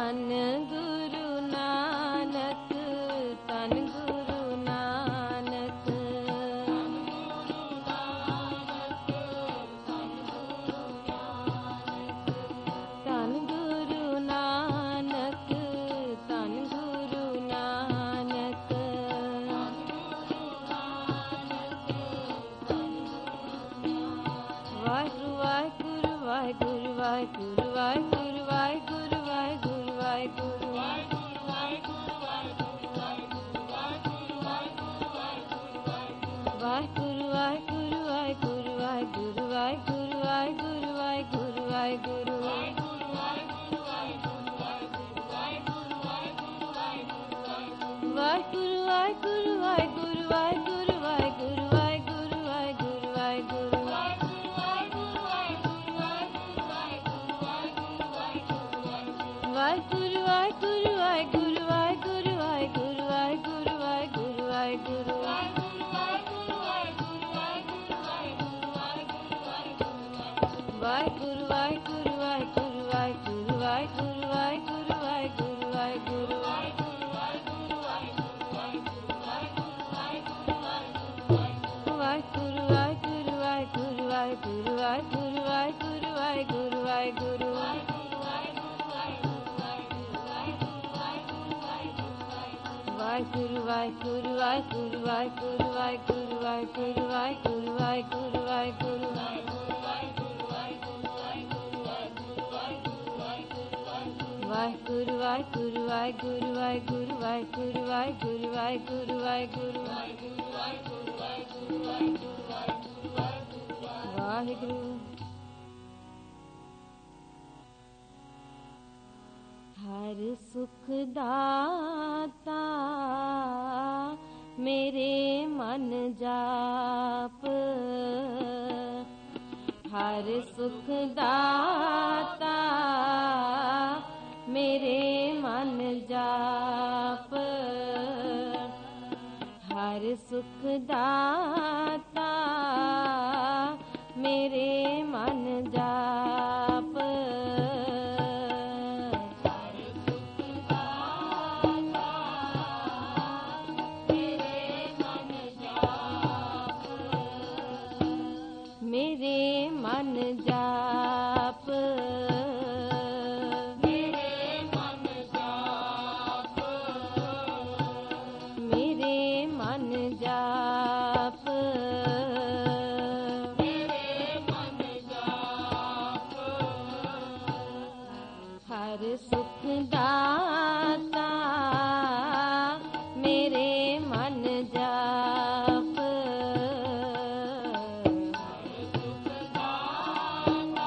हर सुख दाता मेरे मन जाप, हर सुख दाता मेरे मन जाप, हर सुख दाता मेरे मन जाप, मेरे मन जाप, मेरे मन जाप, मेरे मन जाप, मेरे मन जाप, हर सुख दाता मेरे मन जाप, हर सुख दाता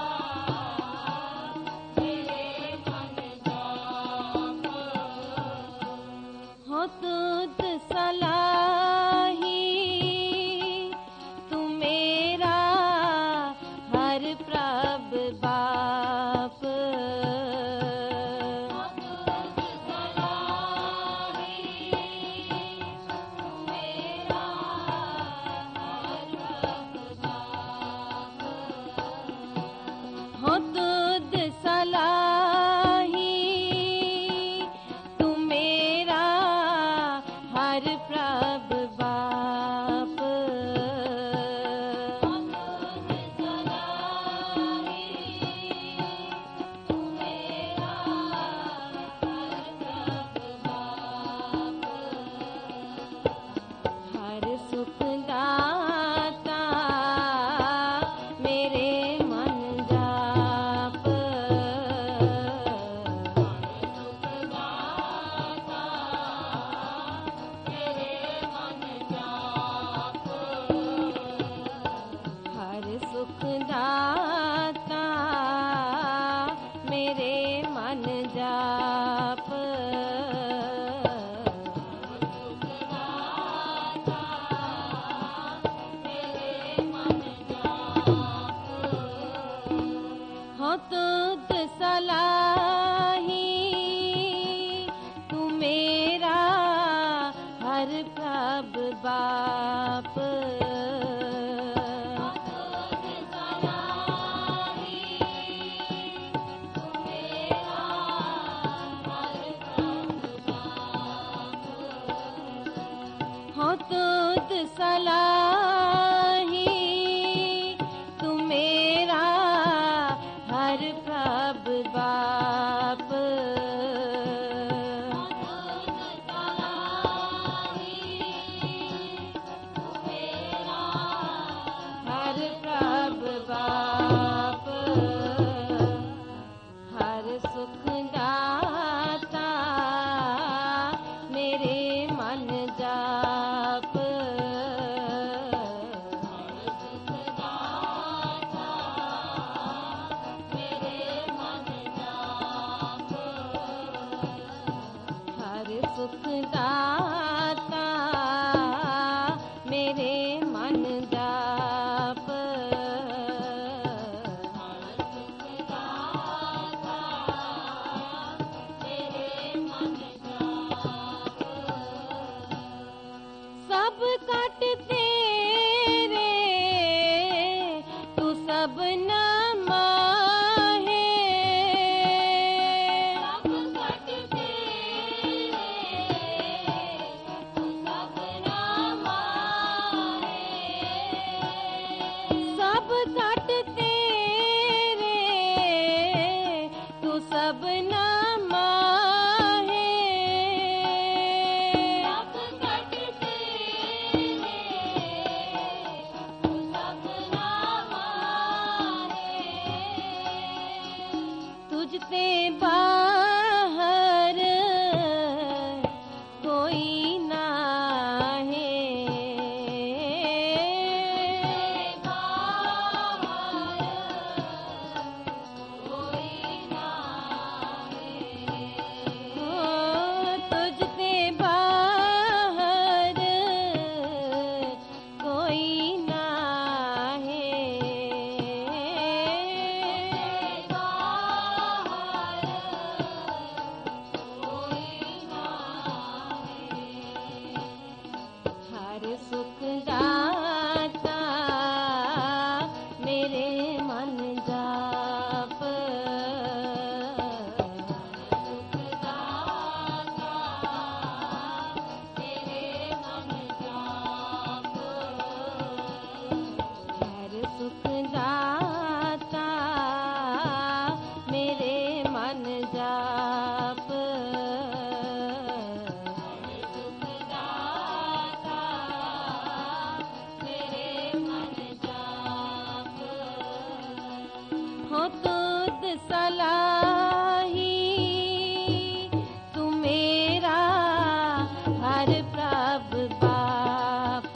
सलाही तू मेरा हर प्रभ बाप।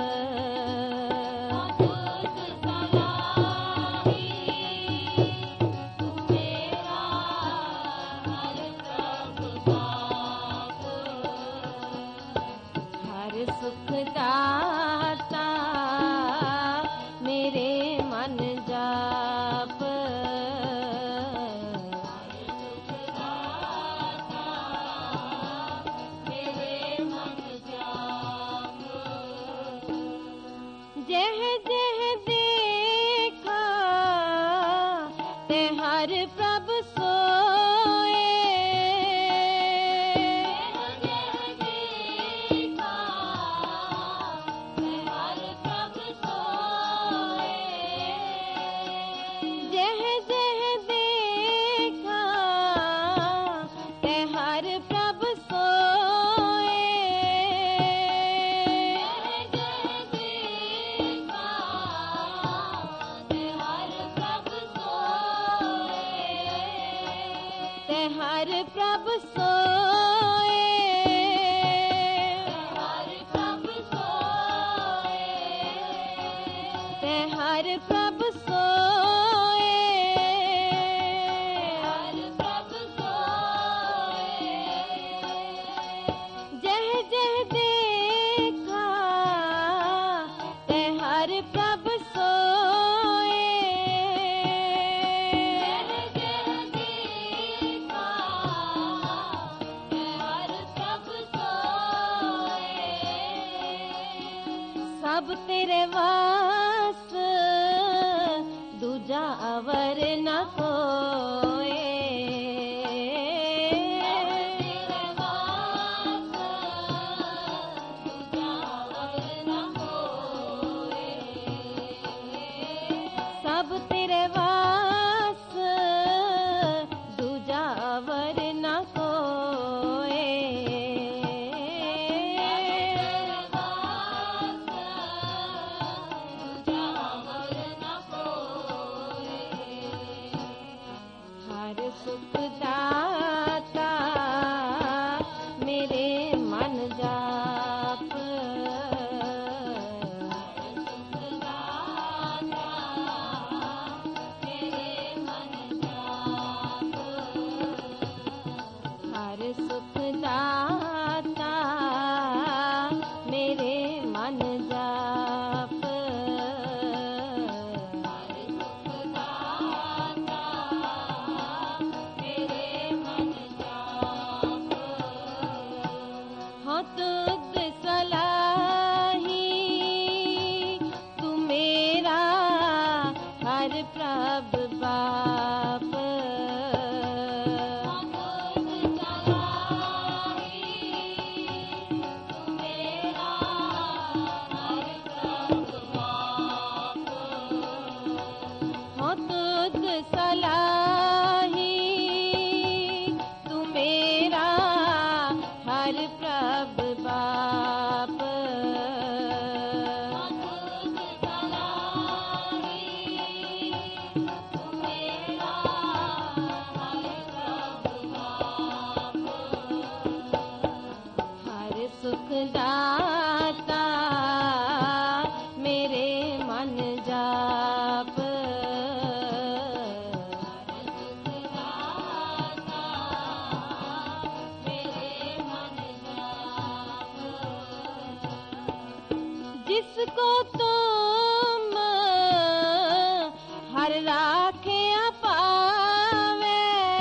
हर सुख दाता मेरे मन जाप। जह जह देखा ते हर प्रभ सोए। जह जह देखा ते हर प्रभ सोए। ते हर प्रभ सोए। ते हर प्रभ सोए। जह जह देखा ते हर प्रभ सोए। सब तेरे वास दूजा अवर न कोए। सब तेरे वास दूजा अवर न कोए। हर सुख दाता मेरे मन जाप। हर सुख दाता मेरे मन जाप। हाँ तुद सलाही तू मेरा हर प्रभ बाप। हाँ तुद सलाही तू मेरा हर प्रभ बाप। हर सुख दाता मेरे मन जाप। जिसको तुम हर राखे पावे।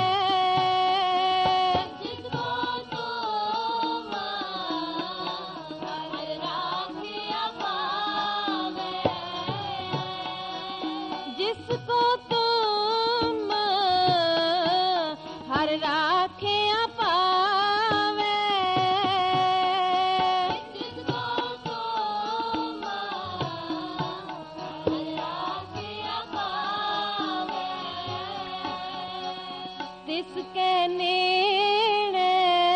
जिसको तुम हर राखे पावे। जिसको तुम हर राखे पावे। तिसके नेड़े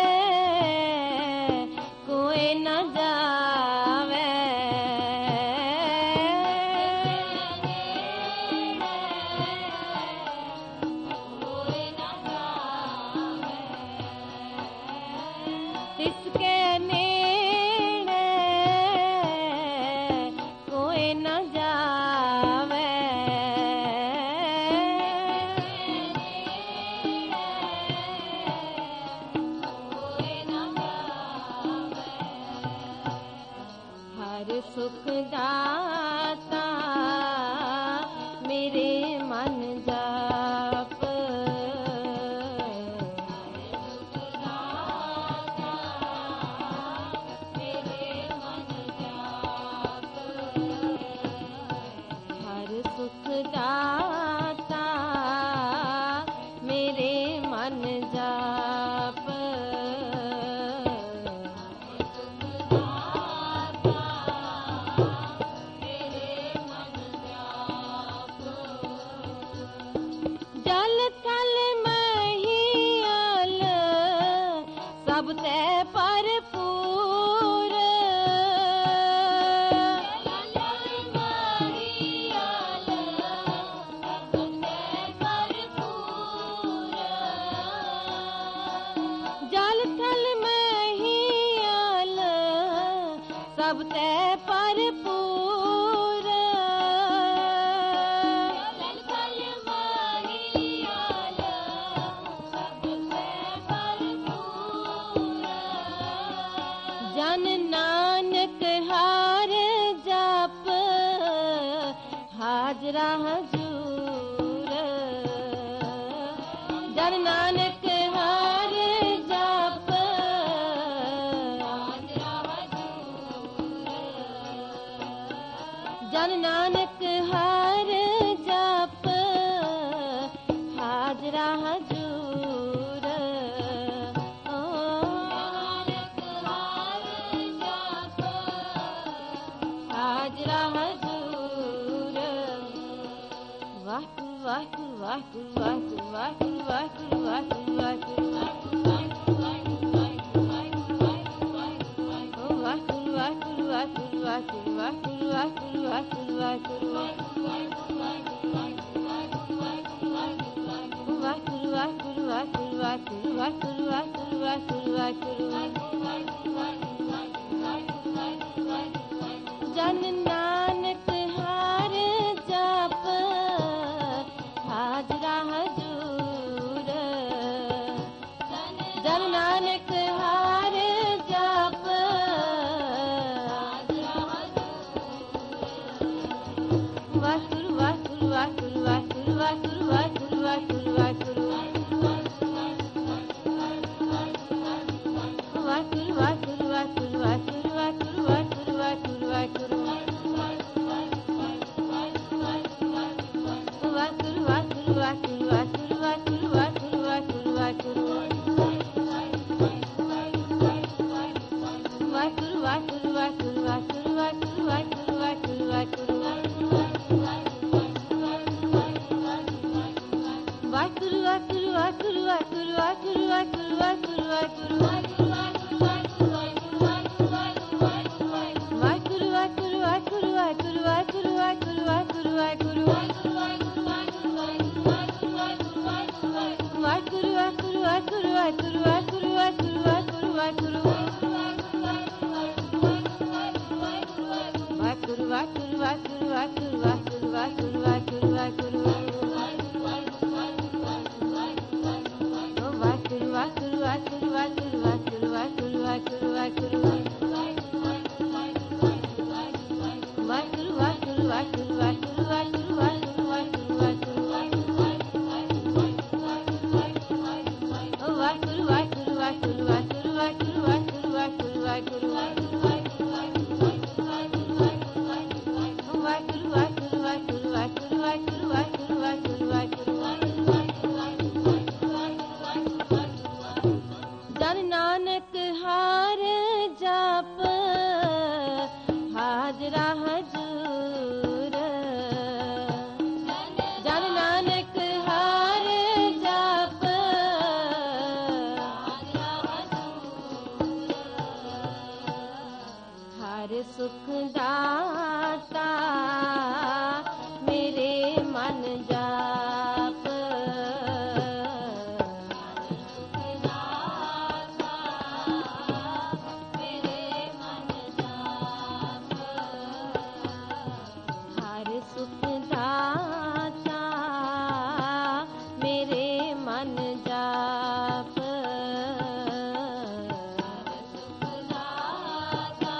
कोई न जावे। सुख दाता मेरे मन जाप जल थल महियाल सब ते भरपूर जल थल महियाल सब ते भरपूर जन नानक हार जप हाजरा हजूर जन नानक हार जप जन नानक हार जप हाजरा हजूर हाजरा हजूर वाहिगुरू वाहिगुरू वाहिगुरू वाहिगुरू वाहिगुरू वाहिगुरू वाहिगुरू वाहिगुरू वाहिगुरू वाहिगुरू वाहिगुरू वाहिगुरू वाहिगुरू वाहिगुरू वाहिगुरू जन नानक हार जप हाजरा हजूर जन नानक हार जप वाहिगुरू वाहिगुरू वाहिगुरू वाहिगुरू वाहिगुरू वाहिगुरू वाहिगुरू वाहिगुरू वाहिगुरू वाहिगुरू वाहिगुरू वाहिगुरू वाहिगुरू वाहिगुरू जन नानक हार जप हाजरा हजूर जन नानक हार जप हर सुख दाता मेरे मन जाप सुख दाता मेरे मन जाप सुख दाता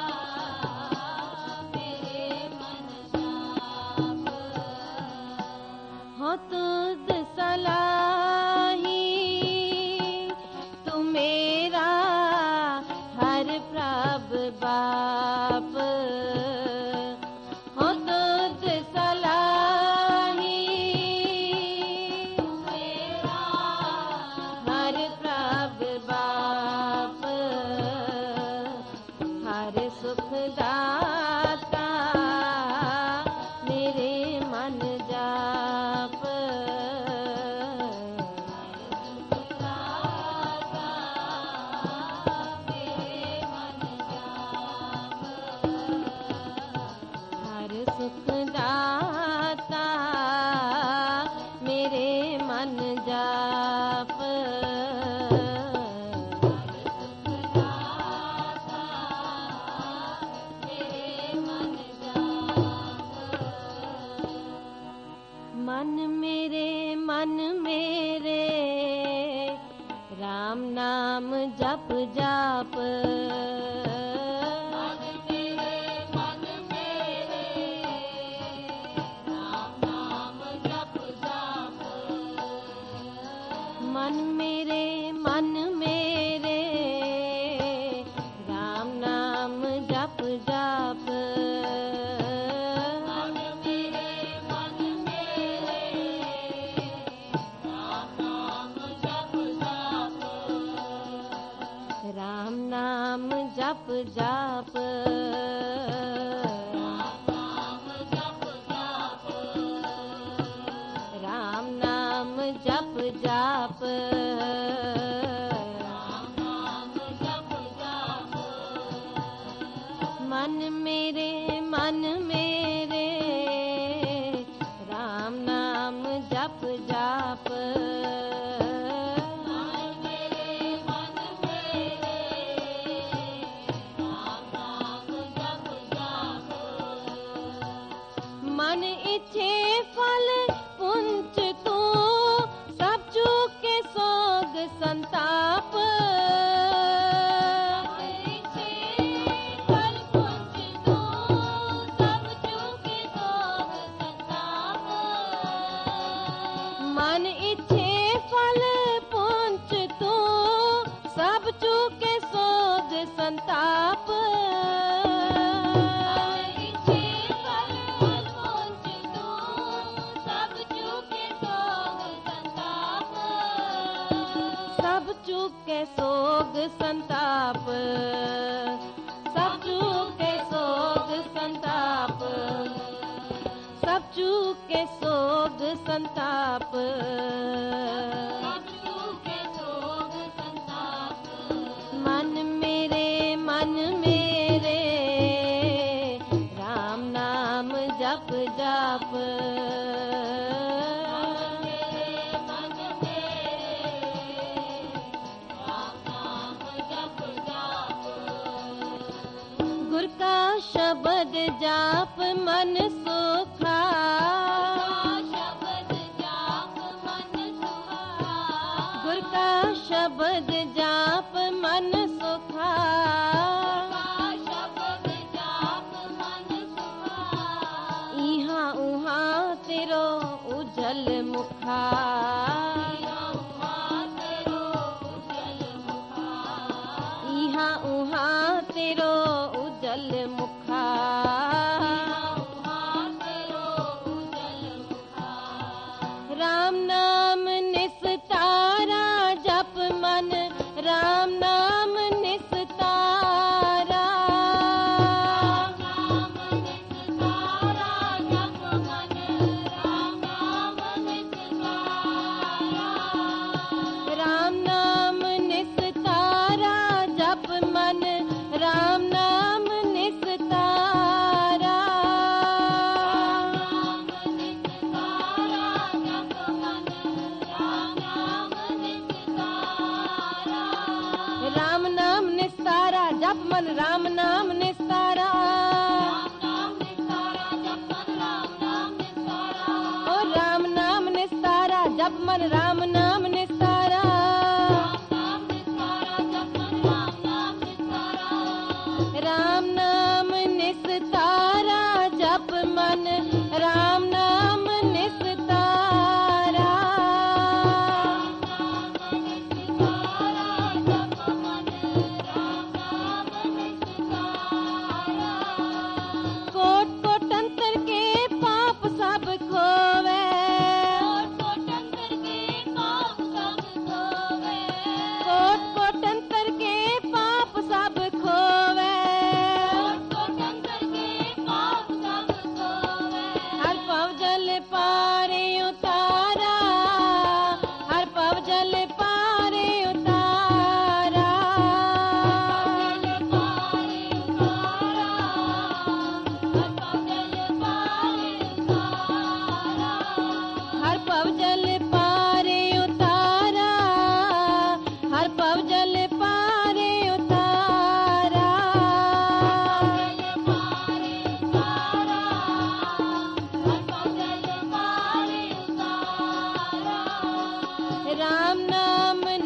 मेरे मन जाप हो तुद सलाही तू मेरा हर प्रभ बाप हो तुद सलाही मन मेरे राम नाम जप जाप। मन मेरे राम नाम जप जाप। राम नाम जप जाप। राम नाम जप जाप। मन मेरे राम नाम जप जाप। मन इच्छे फल पुंज तू सब चूके सोग संताप। मन इच्छे फल पुंज तू सब चूके सोग संताप। सब चूके सोग संताप। सब चूके सोग संताप। सब चूके सोग संताप। मन मेरे राम नाम जप जाप। गुर का शब्द जाप मन सुखा। गुर का शब्द जाप मन सुखा। इहाँ उहाँ तेरो उजल मुखा। इहाँ उहाँ तेरो उजल मुखा। राम नाम निस्तारा जप मन। राम नाम निस्तारा। राम नाम निस्तारा जप मन। राम नाम निस्तारा। राम नाम निस्तारा जप मन। राम नाम निस्तारा। ओ राम नाम निस्तारा जप मन। राम नाम निस्तारा। राम नाम निस्तारा जप मन। राम नाम निस्तारा। कोट कोटंतर के पाप सब खोवे। कोट कोटंतर के पाप सब खोवे। हर पव जल पाए